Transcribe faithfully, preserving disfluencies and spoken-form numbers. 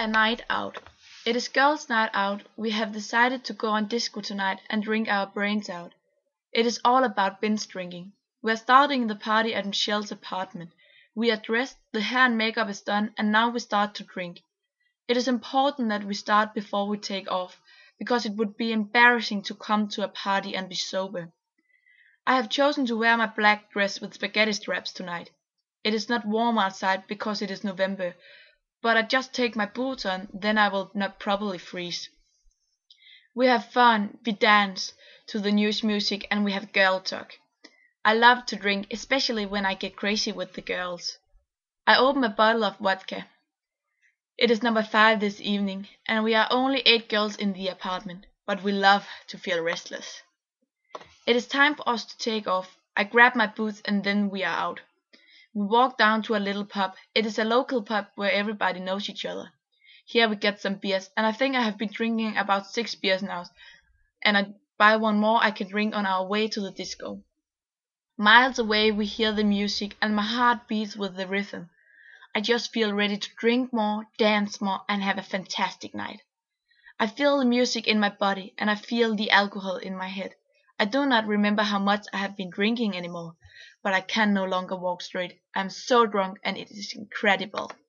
A night out. It is girls' night out. We have decided to go on disco tonight and drink our brains out. It is all about binge drinking. We are starting the party at Michelle's apartment. We are dressed, the hair and makeup is done, and now we start to drink. It is important that we start before we take off, because it would be embarrassing to come to a party and be sober. I have chosen to wear my black dress with spaghetti straps tonight. It is not warm outside because it is November, but I just take my boots on, then I will not probably freeze. We have fun, we dance to the news music, and we have girl talk. I love to drink, especially when I get crazy with the girls. I open a bottle of vodka. It is number five this evening, and we are only eight girls in the apartment, but we love to feel restless. It is time for us to take off. I grab my boots and then we are out. We walk down to a little pub. It is a local pub where everybody knows each other. Here we get some beers, and I think I have been drinking about six beers now, and I buy one more I can drink on our way to the disco. Miles away we hear the music, and my heart beats with the rhythm. I just feel ready to drink more, dance more, and have a fantastic night. I feel the music in my body, and I feel the alcohol in my head. I do not remember how much I have been drinking anymore, but I can no longer walk straight. I am so drunk, and it is incredible.